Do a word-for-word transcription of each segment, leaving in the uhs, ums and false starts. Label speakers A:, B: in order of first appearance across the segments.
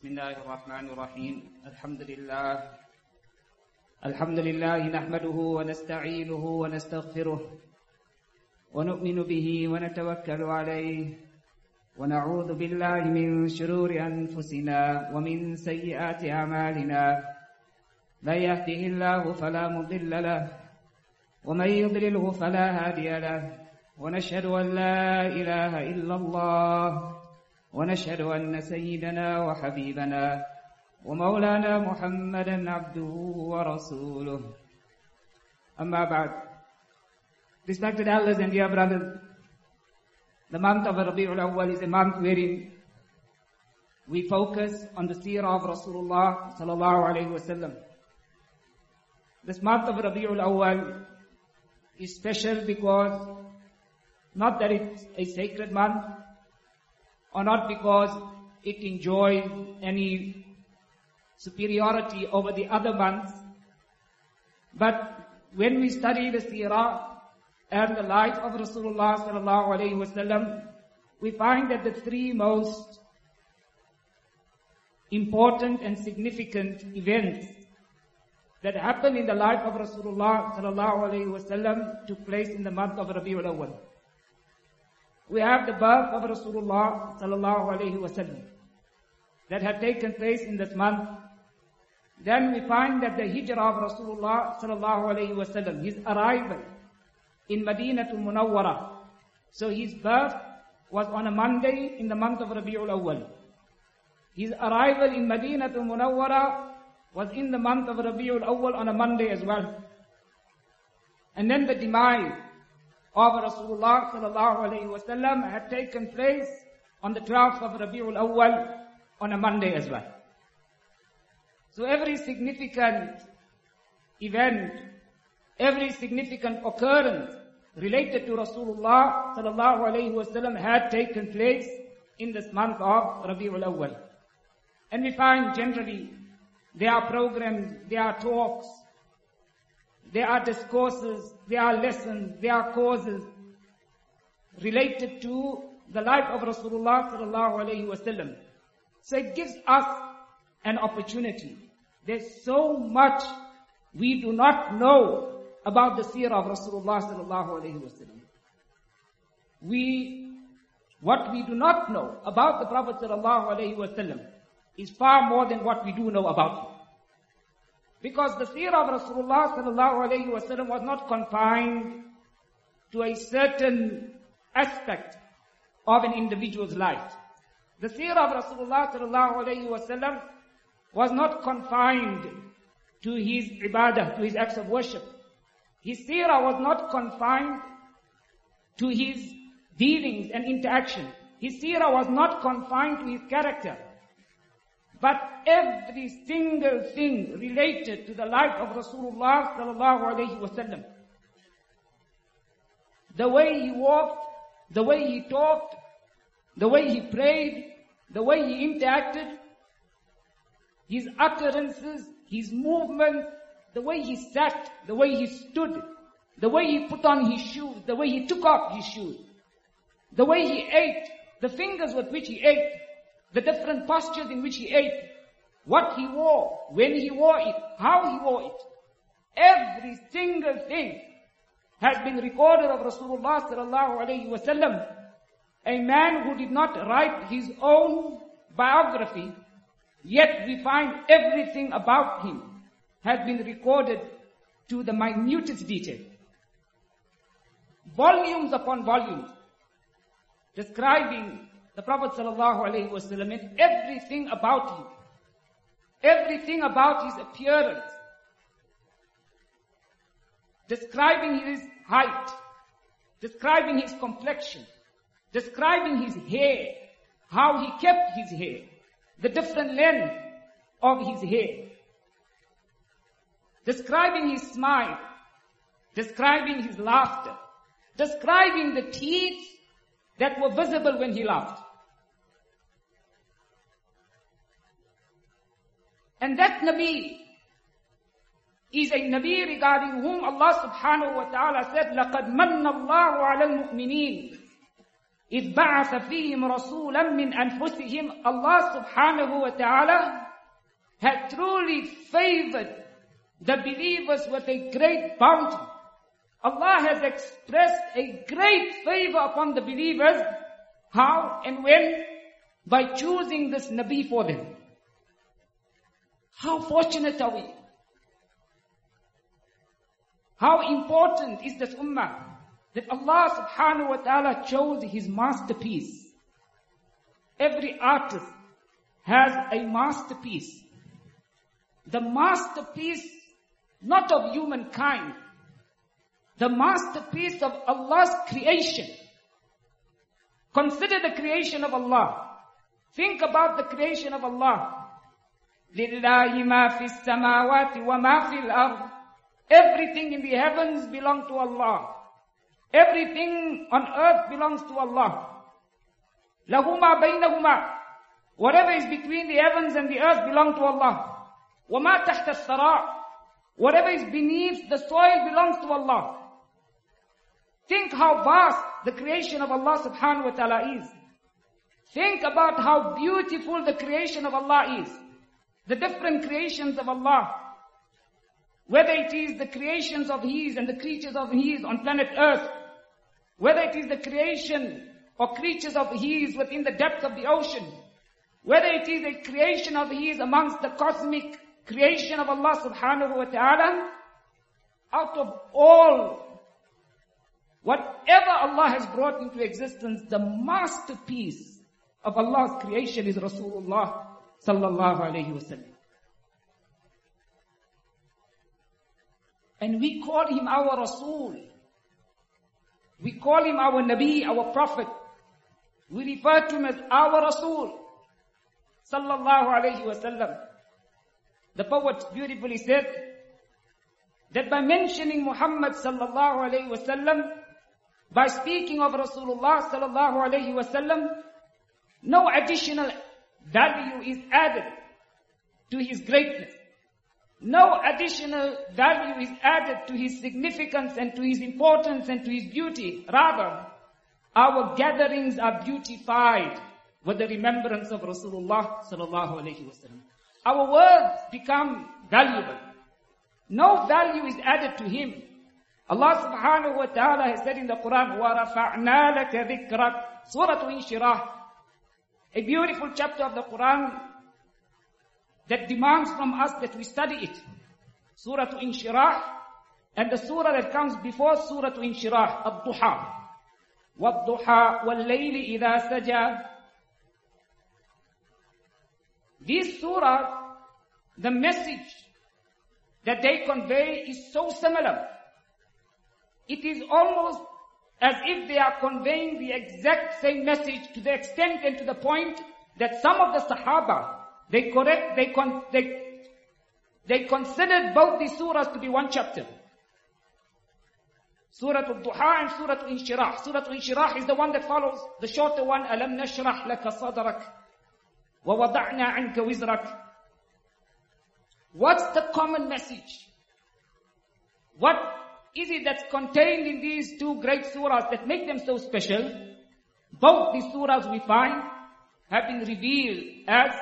A: بسم الله الرحمن الرحيم الحمد لله الحمد لله نحمده ونستعينه ونستغفره ونؤمن به ونتوكل عليه ونعوذ بالله من شرور أنفسنا ومن سيئات أعمالنا من يهده الله فلا مضل له ومن يضلله فلا هادي له ونشهد أن لا إله إلا الله ونشهد أن سيدنا وحبيبنا ومولانا محمدا عبده ورسوله أما بعد. Respected elders and dear brothers, the month of Rabi'ul Awwal is a month wherein we focus on the seerah of Rasulullah sallallahu alayhi wa sallam. This month of Rabi'ul Awwal is special because not that it's a sacred month, or not because it enjoys any superiority over the other months, but when we study the seerah and the life of Rasulullah sallallahu alaihi wasallam, we find that the three most important and significant events that happened in the life of Rasulullah sallallahu alaihi wasallam took place in the month of Rabiul Awwal. We have the birth of Rasulullah sallallahu alaihi wasallam that had taken place in this month. Then we find that the hijrah of Rasulullah sallallahu alaihi wasallam, his arrival in Madinatul Munawwara. So his birth was on a Monday in the month of Rabiul Awwal. His arrival in Madinatul Munawwara was in the month of Rabiul Awwal on a Monday as well. And then the demise of Rasulullah sallallahu alayhi wa sallam had taken place on the twelfth of Rabiul Awwal on a Monday as well. So every significant event, every significant occurrence related to Rasulullah sallallahu alayhi wa sallam had taken place in this month of Rabiul Awwal. And we find generally there are programs, there are talks, there are discourses, there are lessons, there are causes related to the life of Rasulullah sallallahu alayhi wa sallam. So it gives us an opportunity. There's so much we do not know about the seerah of Rasulullah sallallahu alayhi wa sallam. We, what we do not know about the Prophet sallallahu alayhi wa sallam is far more than what we do know about him. Because the seerah of Rasulullah sallallahu alayhi wa sallam was not confined to a certain aspect of an individual's life. The seerah of Rasulullah sallallahu alayhi wa sallam was not confined to his ibadah, to his acts of worship. His seerah was not confined to his dealings and interaction. His seerah was not confined to his character. But every single thing related to the life of Rasulullah sallallahu alayhi wa sallam, the way he walked, the way he talked, the way he prayed, the way he interacted, his utterances, his movements, the way he sat, the way he stood, the way he put on his shoes, the way he took off his shoes, the way he ate, the fingers with which he ate, the different postures in which he ate, what he wore, when he wore it, how he wore it. Every single thing has been recorded of Rasulullah sallallahu alayhi wa sallam. A man who did not write his own biography, yet we find everything about him has been recorded to the minutest detail. Volumes upon volumes describing the Prophet sallallahu alayhi wa sallam and everything about him, everything about his appearance, describing his height, describing his complexion, describing his hair, how he kept his hair, the different length of his hair, describing his smile, describing his laughter, describing the teeth that were visible when he laughed. And that Nabi is a Nabi regarding whom Allah subhanahu wa ta'ala said, لَقَدْ مَنَّ اللَّهُ عَلَى الْمُؤْمِنِينَ إِذْ بَعَثَ فِيهِمْ رَسُولًا مِّنْ أَنفُسِهِمْ. Allah subhanahu wa ta'ala had truly favored the believers with a great bounty. Allah has expressed a great favor upon the believers. How and when? By choosing this Nabi for them. How fortunate are we? How important is this ummah that Allah subhanahu wa ta'ala chose His masterpiece. Every artist has a masterpiece. The masterpiece not of humankind, the masterpiece of Allah's creation. Consider the creation of Allah. Think about the creation of Allah. لِلَّهِ مَا فِي السَّمَاوَاتِ وَمَا فِي الْأَرْضِ. Everything in the heavens belongs to Allah. Everything on earth belongs to Allah. لَهُ مَا بَيْنَهُمَا. Whatever is between the heavens and the earth belongs to Allah. وَمَا تَحْتَ الثَّرَى. Whatever is beneath the soil belongs to Allah. Think how vast the creation of Allah subhanahu wa ta'ala is. Think about how beautiful the creation of Allah is. The different creations of Allah. Whether it is the creations of His and the creatures of His on planet Earth. Whether it is the creation or creatures of His within the depth of the ocean. Whether it is a creation of His amongst the cosmic creation of Allah subhanahu wa ta'ala. Out of all, whatever Allah has brought into existence, the masterpiece of Allah's creation is Rasulullah sallallahu alayhi wa sallam. And we call him our Rasul. We call him our Nabi, our Prophet. We refer to him as our Rasul. Sallallahu alayhi wa sallam. The poet beautifully said that by mentioning Muhammad sallallahu alayhi wa sallam, by speaking of Rasulullah sallallahu alayhi wa sallam, no additional value is added to his greatness. No additional value is added to his significance and to his importance and to his beauty. Rather, our gatherings are beautified with the remembrance of Rasulullah sallallahu alayhi wa sallam. Our words become valuable. No value is added to him. Allah subhanahu wa ta'ala has said in the Quran, وَرَفَعْنَا لَكَ ذِكْرَكَ. Surah Inshirah, a beautiful chapter of the Quran that demands from us that we study it. Surah Inshirah, and the surah that comes before Surah Inshirah, Ad-Duha. وَالضُّحَى وَاللَّيْلِ إِذَا سَجَى. These surahs, the message that they convey is so similar. It is almost as if they are conveying the exact same message, to the extent and to the point that some of the Sahaba, they correct, they con, they, they considered both these surahs to be one chapter. Surah Al-Duha and Surah Al-Inshirah. Surah Al-Inshirah is the one that follows the shorter one. أَلَمْ نَشْرَحْ لَكَ صَدْرَكَ وَوَضَعْنَا عَنْكَ وِزْرَكَ. What's the common message? What is it that's contained in these two great surahs that make them so special? Both these surahs we find have been revealed as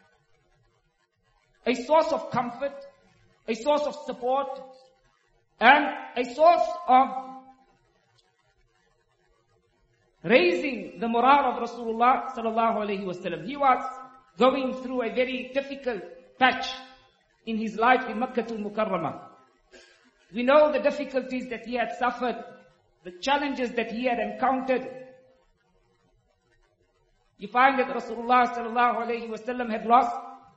A: a source of comfort, a source of support, and a source of raising the morale of Rasulullah sallallahu alayhi wa sallam. He was going through a very difficult patch in his life in Makkah al-Mukarramah. We know the difficulties that he had suffered, the challenges that he had encountered. You find that Rasulullah sallallahu alayhi wa sallam had lost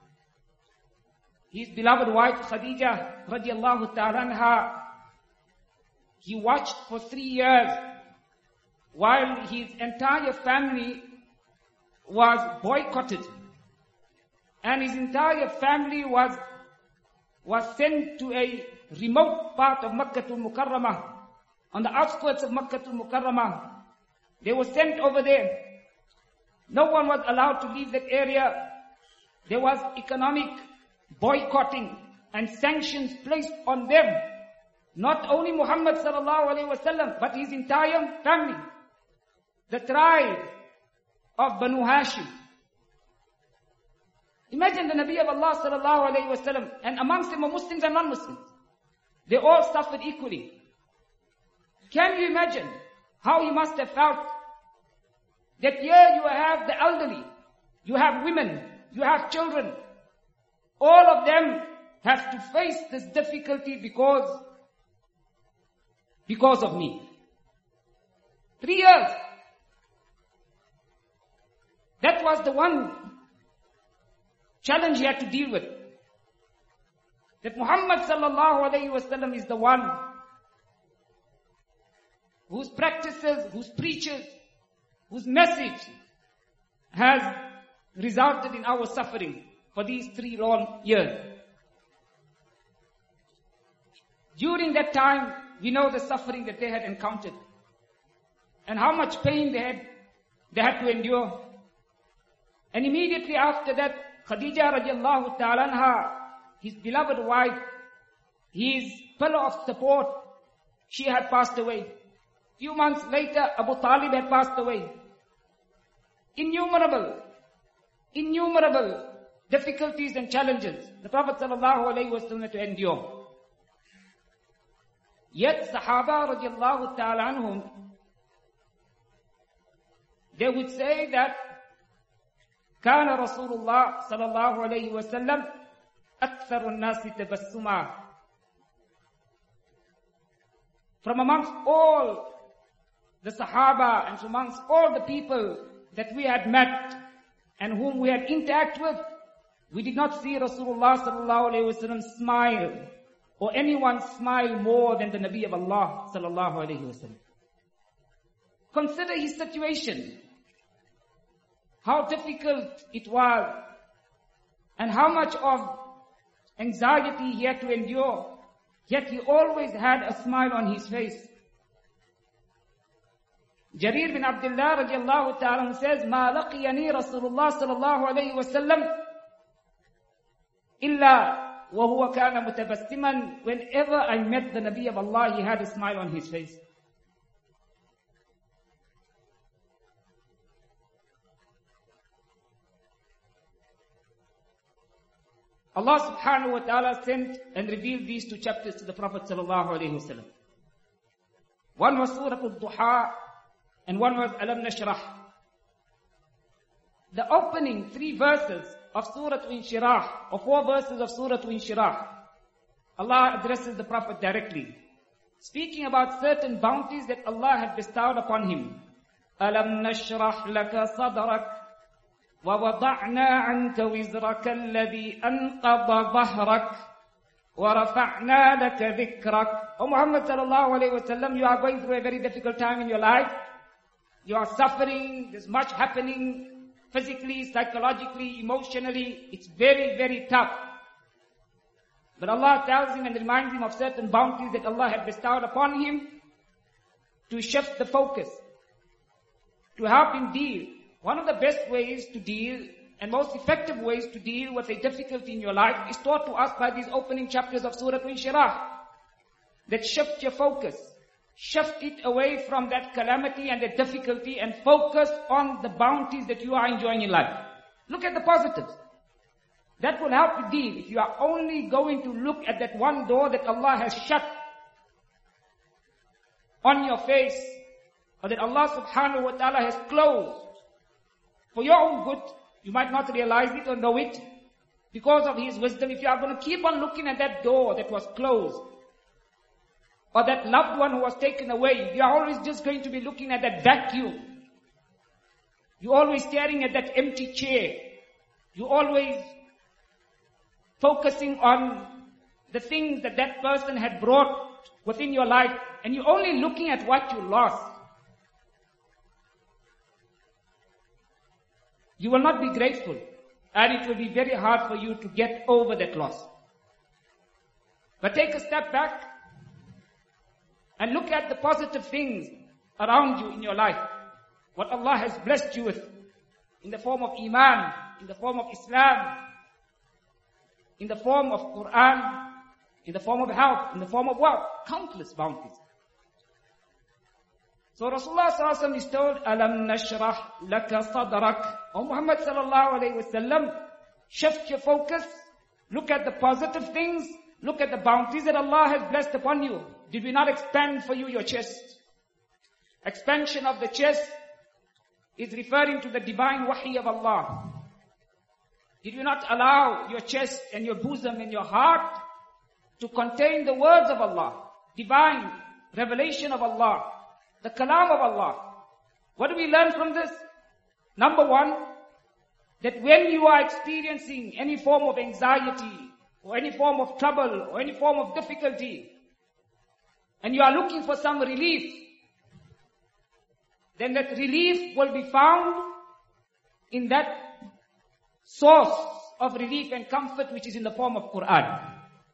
A: his beloved wife Khadija radiallahu ta'ala anha. He watched for three years while his entire family was boycotted. And his entire family was, was sent to a remote part of Makkah al-Mukarramah, on the outskirts of Makkah al-Mukarramah. They were sent over there. No one was allowed to leave that area. There was economic boycotting and sanctions placed on them. Not only Muhammad sallallahu alaihi wasallam, but his entire family. the tribe of Banu Hashim. Imagine the Nabi of Allah sallallahu alayhi wa sallam, and amongst them are Muslims and non-Muslims. They all suffered equally. Can you imagine how he must have felt? That here you have the elderly, you have women, you have children. All of them have to face this difficulty because, because of me. Three years. That was the one challenge he had to deal with. That Muhammad sallallahu alayhi wa sallam is the one whose practices, whose preaches, whose message has resulted in our suffering for these three long years. During that time, we know the suffering that they had encountered and how much pain they had, they had to endure. And immediately after that, Khadija radiallahu ta'ala anha, his beloved wife, his pillar of support, she had passed away. Few months later, Abu Talib had passed away. Innumerable, innumerable difficulties and challenges the Prophet sallallahu alaihi wasallam had to endure. Yet Sahaba radiallahu ta'ala anhum, they would say that كان رسول الله صلى الله عليه وسلم أكثر الناس تبسما. From amongst all the Sahaba and from amongst all the people that we had met and whom we had interacted with, we did not see Rasulullah sallallahu alayhi wasallam smile or anyone smile more than the Nabi of Allah sallallahu alayhi wasallam. Consider his situation, how difficult it was and how much of anxiety he had to endure, yet he always had a smile on his face. Jarir bin Abdullah radiallahu ta'ala says, مَا لَقِيَنِي رَسُولُ اللَّهِ صَلَى اللَّهُ عَلَيْهِ وَسَلَّمْ إِلَّا وَهُوَ كَانَ مُتَبَسِّمًا. Whenever I met the Nabi of Allah, he had a smile on his face. Allah subhanahu wa ta'ala sent and revealed these two chapters to the Prophet sallallahu alayhi wa sallam. One was Surah Al-Duha and one was Alam Nashrah. The opening three verses of Surah Al-Inshirah, or four verses of Surah Al-Inshirah, Allah addresses the Prophet directly, speaking about certain bounties that Allah had bestowed upon him. Alam Nashrah laka sadrak وَوَضَعْنَا عَنْكَ وِزْرَكَ الَّذِي أَنْقَضَ ظَهْرَكَ وَرَفَعْنَا لَكَ ذِكْرَكَ. O Muhammad sallallahu alayhi wa sallam, you are going through a very difficult time in your life. You are suffering, there's much happening physically, psychologically, emotionally. It's very, very tough. But Allah tells him and reminds him of certain bounties that Allah had bestowed upon him to shift the focus, to help him deal. One of the best ways to deal and most effective ways to deal with a difficulty in your life is taught to us by these opening chapters of Surah Al-Inshirah. That shift your focus. Shift it away from that calamity and that difficulty and focus on the bounties that you are enjoying in life. Look at the positives. That will help you deal. If you are only going to look at that one door that Allah has shut on your face, or that Allah subhanahu wa ta'ala has closed, for your own good, you might not realize it or know it. Because of His wisdom, if you are going to keep on looking at that door that was closed, or that loved one who was taken away, you are always just going to be looking at that vacuum. You're always staring at that empty chair. You're always focusing on the things that that person had brought within your life, and you're only looking at what you lost. You will not be grateful, and it will be very hard for you to get over that loss. But take a step back and look at the positive things around you in your life. What Allah has blessed you with in the form of Iman, in the form of Islam, in the form of Quran, in the form of health, in the form of wealth, countless bounties. So Rasulullah sallallahu alaihi wasallam is told, Alam nashrah laka sadrak. O Muhammad sallallahu alaihi wasallam, shift your focus, look at the positive things, look at the bounties that Allah has blessed upon you. Did we not expand for you your chest? Expansion of the chest is referring to the divine wahi of Allah. Did you not allow your chest and your bosom and your heart to contain the words of Allah, divine revelation of Allah, the kalam of Allah? What do we learn from this? Number one, that when you are experiencing any form of anxiety, or any form of trouble, or any form of difficulty, and you are looking for some relief, then that relief will be found in that source of relief and comfort which is in the form of Quran.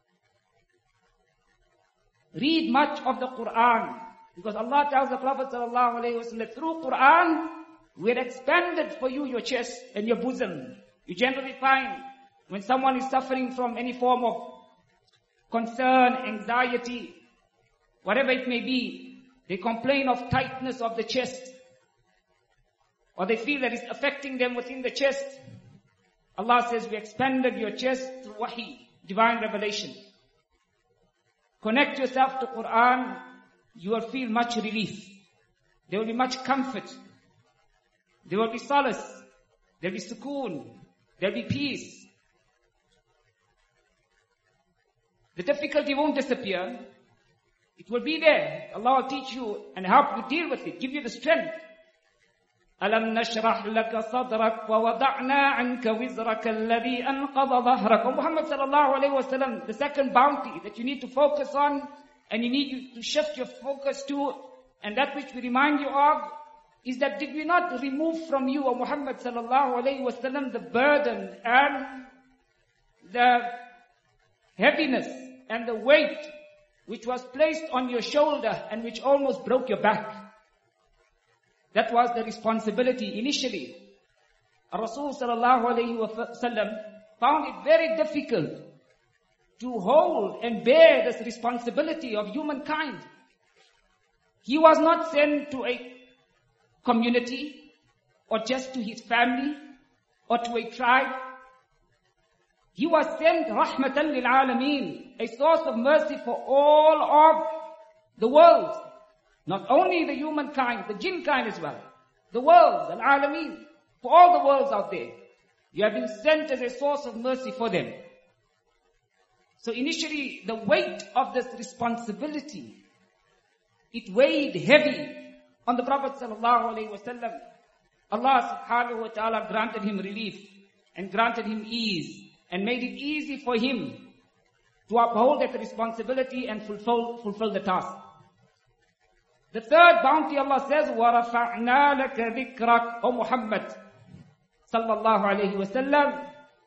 A: Read much of the Quran, because Allah tells the Prophet sallallahu alaihi wasallam, through Quran, we had expanded for you your chest and your bosom. You generally find when someone is suffering from any form of concern, anxiety, whatever it may be, they complain of tightness of the chest, or they feel that it's affecting them within the chest. Allah says, we expanded your chest through wahi, divine revelation. Connect yourself to Quran, you will feel much relief. There will be much comfort. There will be solace. There will be sukoon. There will be peace. The difficulty won't disappear. It will be there. Allah will teach you and help you deal with it, give you the strength. أَلَمْ نَشْرَحْ لَكَ صَدْرَكَ وَوَضَعْنَا عَنْكَ وِزْرَكَ الَّذِي أَنْقَضَ ظَهْرَكَ. O Muhammad sallallahu alayhi wa sallam, the second bounty that you need to focus on, and you need to shift your focus to, and that which we remind you of, is that did we not remove from you, O Muhammad sallallahu alayhi wa sallam, the burden and the heaviness and the weight which was placed on your shoulder and which almost broke your back. That was the responsibility initially. Rasul sallallahu alayhi wa sallam found it very difficult to hold and bear this responsibility of humankind. He was not sent to a community or just to his family or to a tribe. He was sent rahmatan lil alameen, a source of mercy for all of the world. Not only the humankind, the jinn kind as well. The world, al-alameen, for all the worlds out there. You have been sent as a source of mercy for them. So initially, the weight of this responsibility, it weighed heavy on the Prophet sallallahu alaihi wasallam. Allah subhanahu wa ta'ala granted him relief and granted him ease and made it easy for him to uphold that responsibility and fulfill, fulfill the task. The third bounty, Allah says, وَرَفَعْنَا لَكَ ذِكْرَكَ. O Muhammad sallallahu alayhi wa sallam,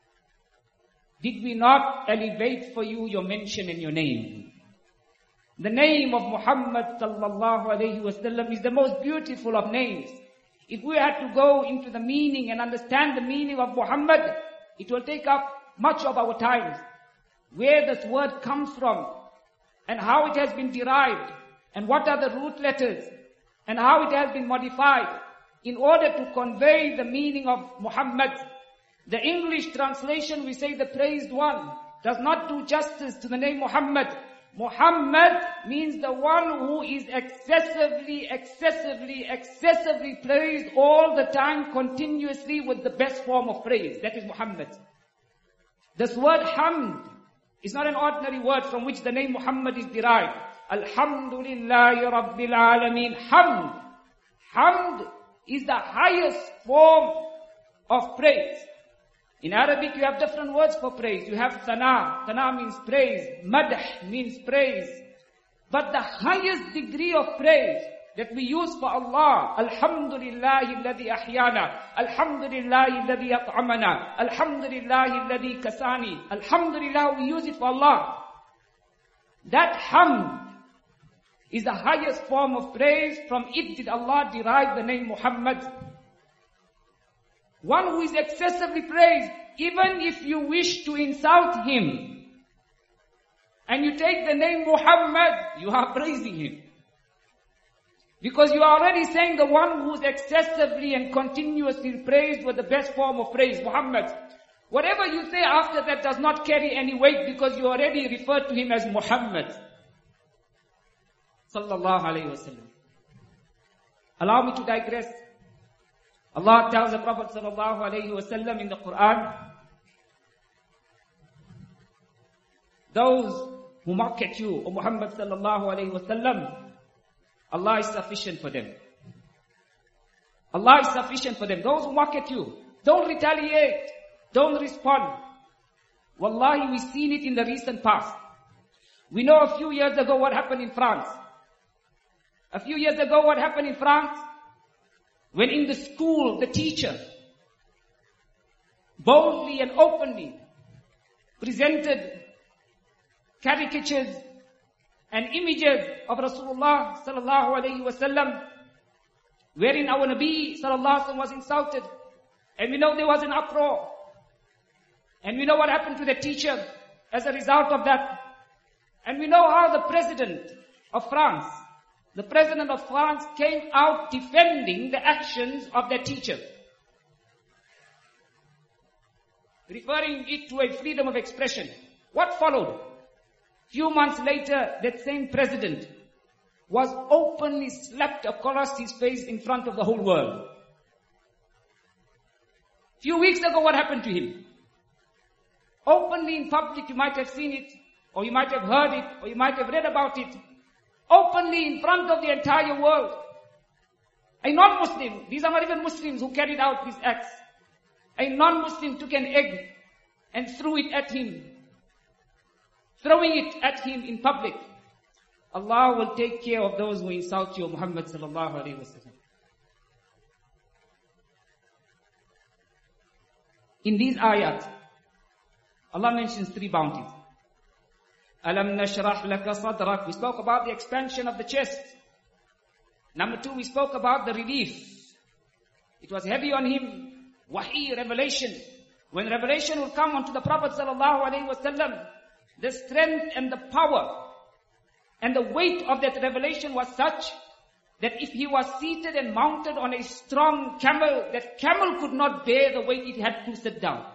A: did we not elevate for you your mention and your name? The name of Muhammad sallallahu alayhi wa sallam is the most beautiful of names. If we had to go into the meaning and understand the meaning of Muhammad, it will take up much of our time. Where this word comes from, and how it has been derived, and what are the root letters, and how it has been modified in order to convey the meaning of Muhammad. The English translation, we say the praised one, does not do justice to the name Muhammad. Muhammad means the one who is excessively, excessively, excessively praised all the time, continuously with the best form of praise. That is Muhammad. This word hamd is not an ordinary word from which the name Muhammad is derived. Alhamdulillahi Rabbil Alameen. Hamd. Hamd is the highest form of praise. In Arabic you have different words for praise. You have sana. Sana means praise. Madh means praise. But the highest degree of praise that we use for Allah, Alhamdulillahi alladhi ahyana, Alhamdulillahi alladhi at'amana, Alhamdulillahi alladhi kasani, Alhamdulillah, we use it for Allah. That hamd is the highest form of praise. From it did Allah derive the name Muhammad. One who is excessively praised, even if you wish to insult him, and you take the name Muhammad, you are praising him. Because you are already saying the one who's excessively and continuously praised with the best form of praise, Muhammad. Whatever you say after that does not carry any weight because you already referred to him as Muhammad. Sallallahu alayhi wa sallam. Allow me to digress. Allah tells the Prophet sallallahu alayhi wa sallam in the Quran, those who mock at you, O Muhammad sallallahu alayhi wa sallam, Allah is sufficient for them. Allah is sufficient for them. Those who mock at you, don't retaliate, don't respond. Wallahi, we've seen it in the recent past. We know a few years ago what happened in France. A few years ago what happened in France, when in the school, the teacher boldly and openly presented caricatures and images of Rasulullah sallallahu alayhi wa sallam, wherein our Nabi sallallahu alayhi wa sallam was insulted. And we know there was an uproar. And we know what happened to the teacher as a result of that. And we know how the president of France, the president of France came out defending the actions of the teacher, referring it to a freedom of expression. What followed? Few months later, that same president was openly slapped across his face in front of the whole world. Few weeks ago, what happened to him? Openly in public, you might have seen it, or you might have heard it, or you might have read about it. Openly in front of the entire world. A non-Muslim, these are not even Muslims who carried out these acts. A non-Muslim took an egg and threw it at him. Throwing it at him in public. Allah will take care of those who insult you, Muhammad sallallahu alayhi wa sallam. In these ayat, Allah mentions three bounties. Alam nashrah laka sadrak. We spoke about the expansion of the chest. Number two, we spoke about the relief. It was heavy on him. Wahi, revelation. When revelation will come onto the Prophet sallallahu alayhi wa sallam, the strength and the power and the weight of that revelation was such that if he was seated and mounted on a strong camel, that camel could not bear the weight, it had to sit down.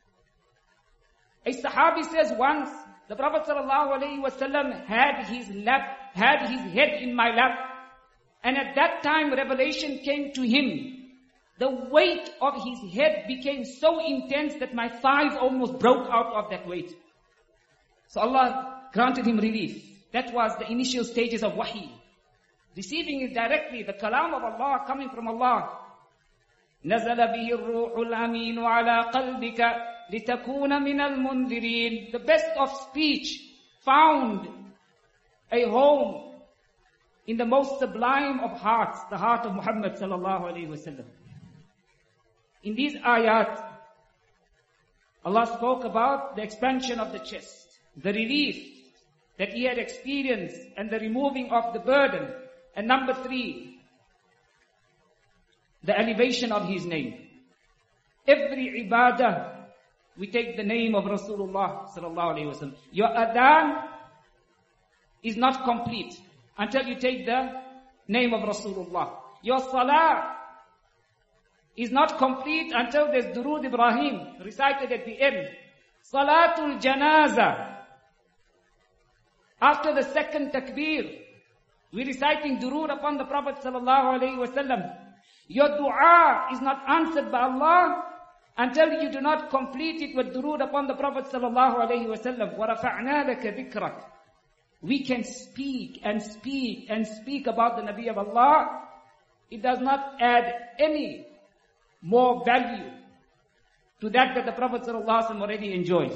A: A Sahabi says once, the Prophet ﷺ had his lap, had his head in my lap, and at that time revelation came to him. The weight of his head became so intense that my thighs almost broke out of that weight. So Allah granted him relief. That was the initial stages of wahi. Receiving it directly, the kalam of Allah coming from Allah. نَزَلَ بِهِ الرُّوحُ الْأَمِينُ عَلَىٰ قَلْبِكَ لِتَكُونَ مِنَ الْمُنذِرِينَ. The best of speech found a home in the most sublime of hearts, the heart of Muhammad sallallahu alayhi wa sallam. In these ayat, Allah spoke about the expansion of the chest, the relief that he had experienced, and the removing of the burden. And number three, the elevation of his name. Every ibadah, we take the name of Rasulullah sallallahu alayhi wa sallam. Your adhan is not complete until you take the name of Rasulullah. Your salah is not complete until there's Durood Ibrahim recited at the end. Salatul Janaza. After the second takbir, we're reciting Durood upon the Prophet sallallahu alayhi wa sallam. Your dua is not answered by Allah until you do not complete it with Durood upon the Prophet sallallahu alayhi wa sallam. وَرَفَعْنَا لَكَ ذِكْرَكَ. We can speak and speak and speak about the Nabi of Allah. It does not add any more value to that that the Prophet sallallahu alayhi wa sallam already enjoys.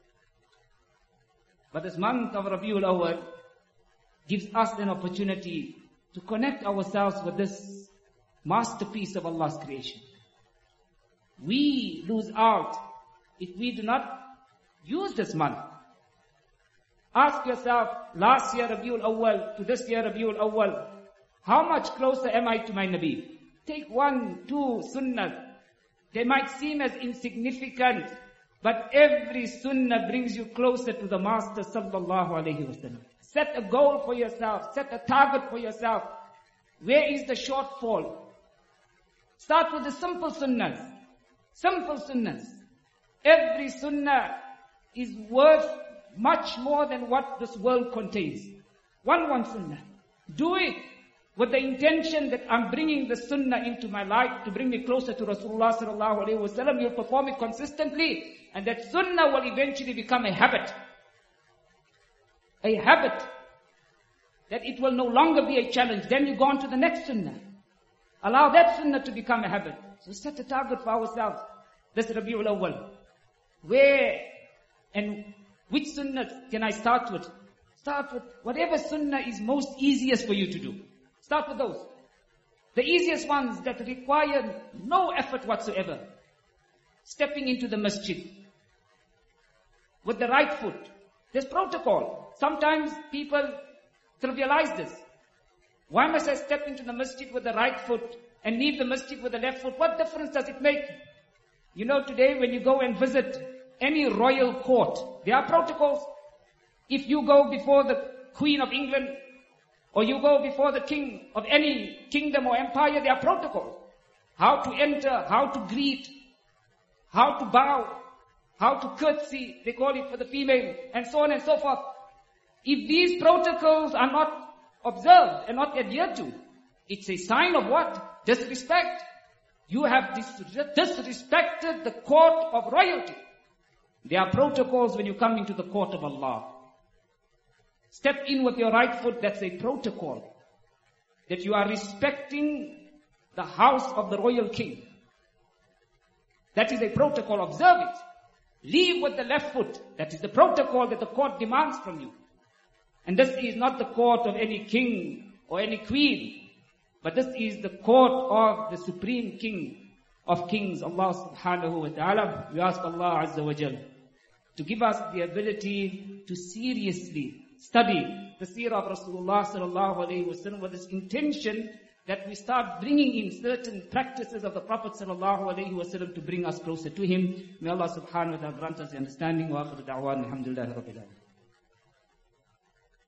A: But this month of Rabiul Awwal gives us an opportunity to connect ourselves with this masterpiece of Allah's creation. We lose out if we do not use this month. Ask yourself, last year Rabiul Awwal to this year Rabiul Awwal, how much closer am I to my Nabi? Take one, two sunnah. They might seem as insignificant, but every sunnah brings you closer to the Master sallallahu alayhi wa sallam. Set a goal for yourself. Set a target for yourself. Where is the shortfall? Start with the simple sunnahs. Simple sunnahs. Every sunnah is worth much more than what this world contains. One one sunnah. Do it with the intention that I'm bringing the sunnah into my life to bring me closer to Rasulullah sallallahu alaihi wasallam. You'll perform it consistently, and that sunnah will eventually become a habit. A habit. That it will no longer be a challenge. Then you go on to the next sunnah. Allow that sunnah to become a habit. So set a target for ourselves. This Rabi'ul Awwal. Where and which sunnah can I start with? Start with whatever sunnah is most easiest for you to do. Start with those. The easiest ones that require no effort whatsoever. Stepping into the masjid with the right foot. There's protocol. Sometimes people trivialize this. Why must I step into the masjid with the right foot and leave the masjid with the left foot? What difference does it make? You know, today when you go and visit any royal court, there are protocols. If you go before the Queen of England, or you go before the king of any kingdom or empire, there are protocols. How to enter, how to greet, how to bow, how to curtsy, they call it for the female, and so on and so forth. If these protocols are not observed and not adhered to, it's a sign of what? Disrespect. You have dis- disrespected the court of royalty. There are protocols when you come into the court of Allah. Step in with your right foot, that's a protocol. That you are respecting the house of the royal king. That is a protocol, observe it. Leave with the left foot, that is the protocol that the court demands from you. And this is not the court of any king or any queen, but this is the court of the supreme king of kings, Allah subhanahu wa ta'ala. We ask Allah azza wa jal to give us the ability to seriously study the seerah of Rasulullah sallallahu alayhi wa sallam with this intention that we start bringing in certain practices of the Prophet sallallahu alayhi wa sallam to bring us closer to him. May Allah subhanahu wa ta'ala grant us the understanding. Wa akhiru da'wan alhamdulillahi rabbil alamin.